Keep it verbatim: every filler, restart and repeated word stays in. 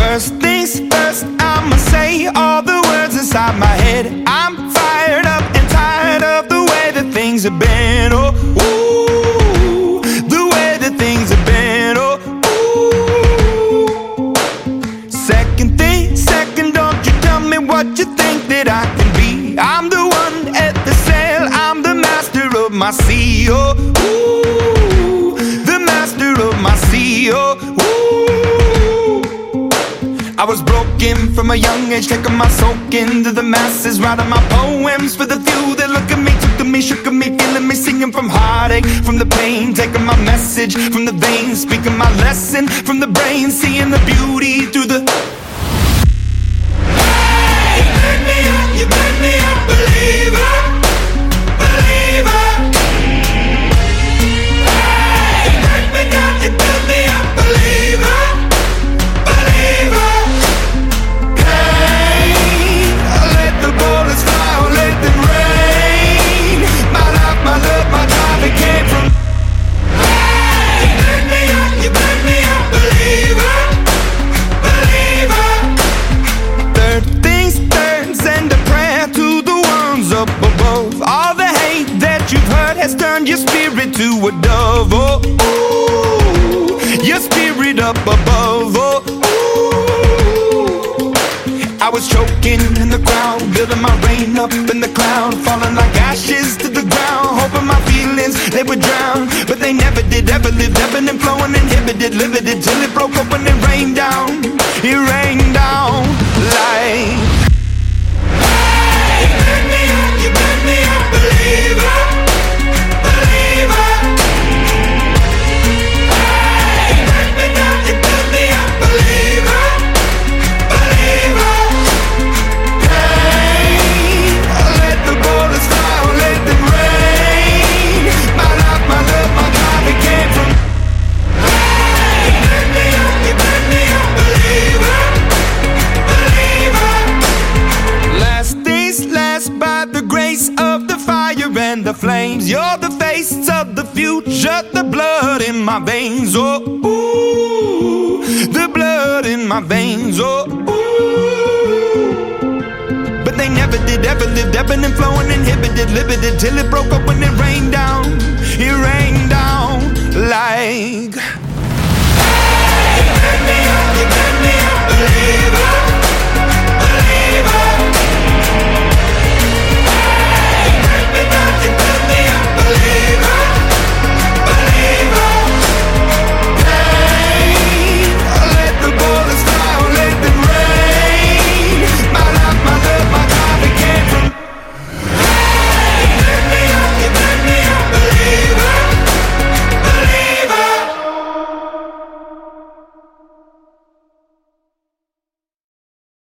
First things first, I'ma say all the words inside my head. I'm fired up and tired of the way that things have been. Oh, ooh, the way that things have been. Oh, ooh. Second thing, second, don't you tell me what you think that I can be. I'm the one at the sail, I'm the master of my sea. Oh, ooh, the master of my sea. Oh, ooh. I was broken from a young age, taking my soak into the masses, writing my poems for the few that look at me, took to me, shook at me, feeling me, singing from heartache, from the pain, taking my message from the veins, speaking my lesson from the brain, seeing the beauty through the. Hey, you made me up, you made me a believer, believer. Hey, you break me down, you build me up, believer, believer. Has turned your spirit to a dove. Oh, ooh, your spirit up above. Oh, ooh. I was choking in the crowd, building my rain up in the cloud, falling like ashes to the ground, hoping my feelings they would drown, but they never did. Ever lived, ebbing and flowing, inhibited, limited, till it broke up when it rained down. It rained down like. Hey, you made me up, you made me a believer. And the flames, you're the face of the future, the blood in my veins. Oh, ooh, the blood in my veins. Oh, ooh. But they never did, ever lived, ebbing and flowing, inhibited, limited, till it broke up when it rained.